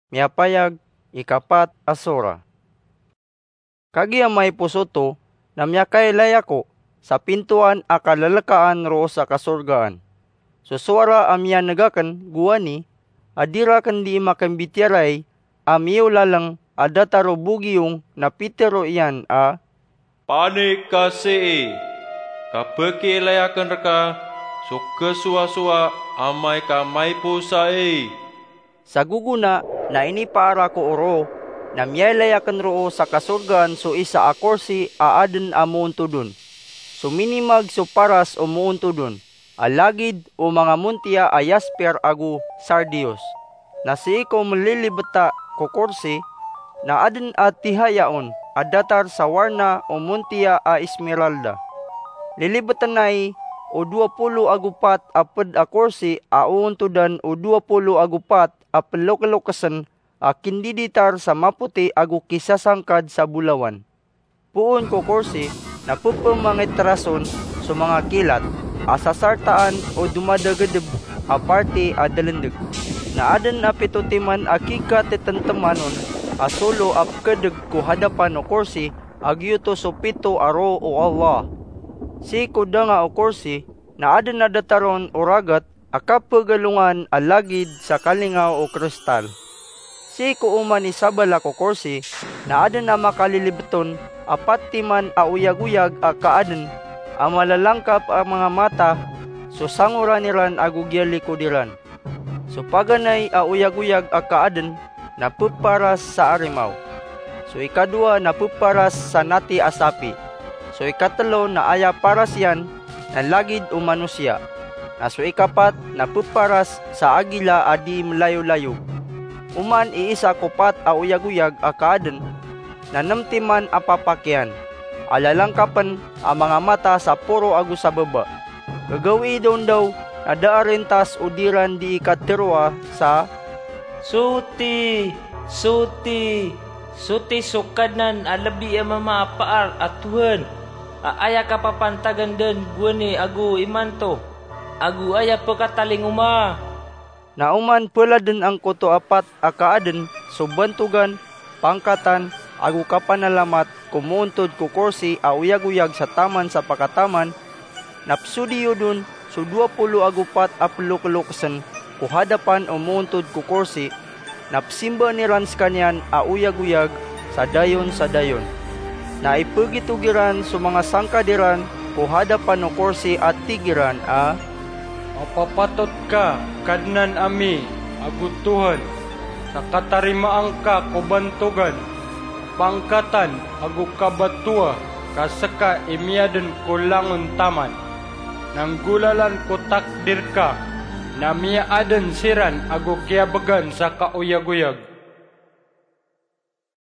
Miapayag ikapat asura. Kagiya may pusoto na miyakay layako sa pintuan akalalakaan ro sa kasurgaan. Susuara amya nagakan guwani, adira kan di makambitiaray, amiyo lalang adataro bugiyong napitero iyan a panik kasi kapeki layakan reka suka suwa-suwa amay ka may pusay. Sa guguna na inipaara ko oro, na miyalayakan roo sa kasurgan so isa akorsi aaden amuunto dun. So minimag so paras umuunto dun. Alagid o mga muntia a yasper agu sardios. Na si ko malilibata ko korsi, na aden at tihayaon adatar sa warna o muntia a esmeralda. Lilibatan nai o 20 agupat aped a korsi a uuntudan o 20 agupat a pelokalokasan a kindiditar sa maputi agu kisasangkad sa bulawan. Puon ko korsi na pupamangitrason sa mga kilat a sasartaan o dumadagadeb a parte a dalendag. Na adan a pitutiman a kikatetantamanon a solo a kadeg ko hadapan o korsi agyuto so pito aro o Allah. Si kuda nga o korsi na adan na dataron o ragat a kapagalungan a lagid sa kalingaw o kristal. Si kuuman isabala ko korsi na adan na makalilibeton apat timan a uyag-uyag a kaaden a malalangkap ang mga mata so sanguraniran agugyali kudiran. So paganay a uyag-uyag a kaaden na puparas sa arimaw. So ikadua na puparas sa nati asapi. So ikatalo na aya paras yan na lagid o manusya. Na so ikapat na puparas sa agila adi malayo-layo. Uman iisa kupat a uyag-uyag a kaaden na namtiman a papakyan. Alalangkapan ang mga mata sa puro agu sa baba. Gagawi daw na daarentas udiran di ikatirwa sa Suti sukanan alabi ang mamapaar at Tuhan. Aaya ka papantagan din guwani agu imanto. Agu aya pagkataling uma. Nauman pula din ang kuto apat a kaaden so bantugan, pangkatan, agu kapanalamat, kumuuntod ko korsi a uyag-uyag sa taman sa pakataman, napsudiyo dun so 20 agupat a pelukulukasan, kuhadapan umuuntod ko korsi, napsimba ni Rans kanyan a uyag-uyag sa dayon. Na ipagitugiran so mga sangkadiran, kuhadapan o korsi at tigiran a mapapatot ka, kadnan ami, agutuhan, sa katarimaan ka, kubantugan, pangkatan, agu kabatua, kasaka imiadan kulangon taman, nang gulalan ko takdir ka, na miaadan siran, agu kiabagan sa kauyag-uyag.